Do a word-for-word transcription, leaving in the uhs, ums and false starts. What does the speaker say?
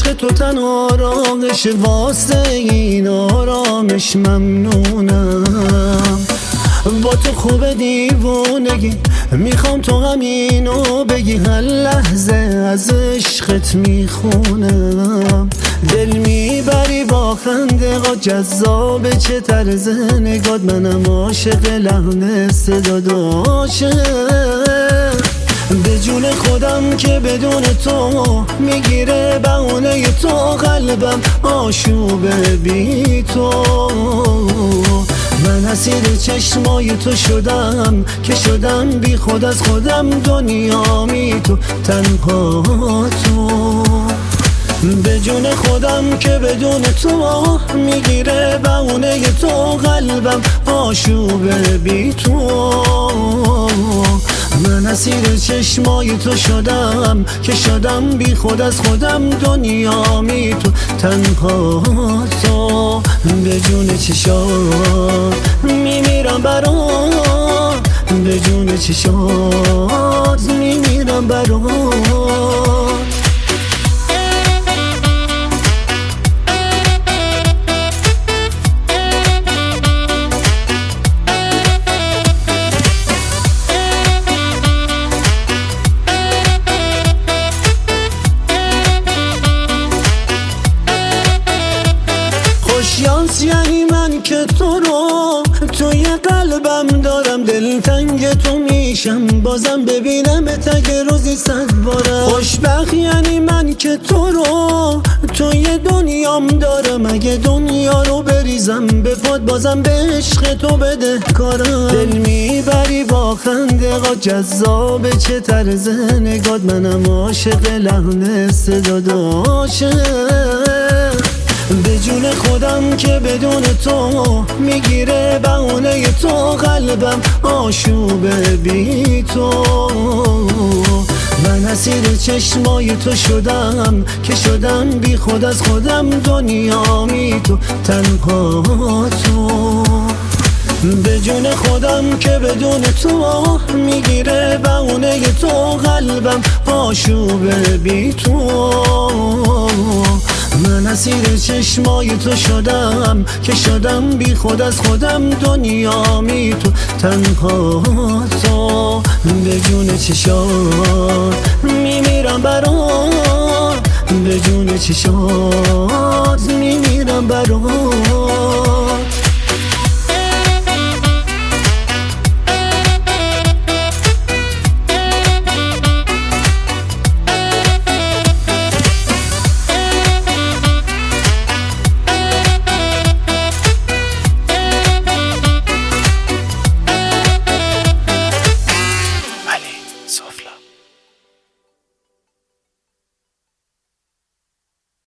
عشق تو تنها راهش، واسه این آرامش ممنونم. با تو خوب دیوونگی میخوام تو همینو بگی، هر لحظه از عشقت میخونم. دل میبری با خنده ها، جذاب چه طرز نگات، منم عاشق لحن صدات عاشق. به جون خودم که بدون تو میگیره بهونه تو، قلبم آشوبه بی تو. من اسیر چشمای تو شدم که شدم بی خود از خودم، دنیا می تو تنها تو. به جون خودم که بدون تو میگیره بهونه تو، قلبم آشوبه بی تو. من اسیر چشمای تو شدم که شدم بی خود از خودم، دنیا می تو تنها تو. به جون چشات میمیرم برات، به جون چشات میمیرم برات. شانس یعنی من که تو رو توی قلبم دارم، دلتنگ تو میشم بازم ببینم تگ روزی صد بارم. خوشبخت یعنی من که تو رو توی دنیام دارم، اگه دنیا رو بریزم به پات بازم به عشق تو بده کارم. دل میبری با خنده ها، جذاب چه طرز نگات، منم عاشق لحن صدات عاشق. به جون خودم که بدون تو میگیره بهونه تو، قلبم آشوبه بی تو. من اسیر چشمای تو شدم که شدم بی خود از خودم، دنیا می تو تنها تو. به جون خودم که بدون تو میگیره بهونه تو، قلبم آشوبه بی تو. من اسیر چشمای تو شدم که شدم بی خود از خودم، دنیا می تو تنها تو. به جون چشات میمیرم برات، به جون چشات میمیرم برات.